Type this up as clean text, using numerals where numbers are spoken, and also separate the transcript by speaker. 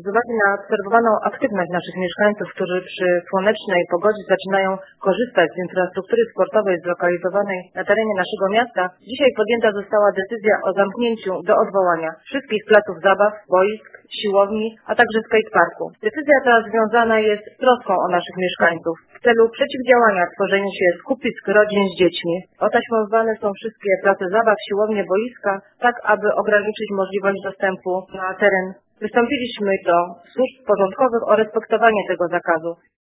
Speaker 1: Z uwagi na obserwowaną aktywność naszych mieszkańców, którzy przy słonecznej pogodzie zaczynają korzystać z infrastruktury sportowej zlokalizowanej na terenie naszego miasta, dzisiaj podjęta została decyzja o zamknięciu do odwołania wszystkich placów zabaw, boisk, siłowni, a także skateparku. Decyzja ta związana jest z troską o naszych mieszkańców. W celu przeciwdziałania tworzeniu się skupisk rodzin z dziećmi otaśmowane są wszystkie place zabaw, siłownie, boiska, tak aby ograniczyć możliwość dostępu na teren. Wystąpiliśmy do służb porządkowych o respektowanie tego zakazu.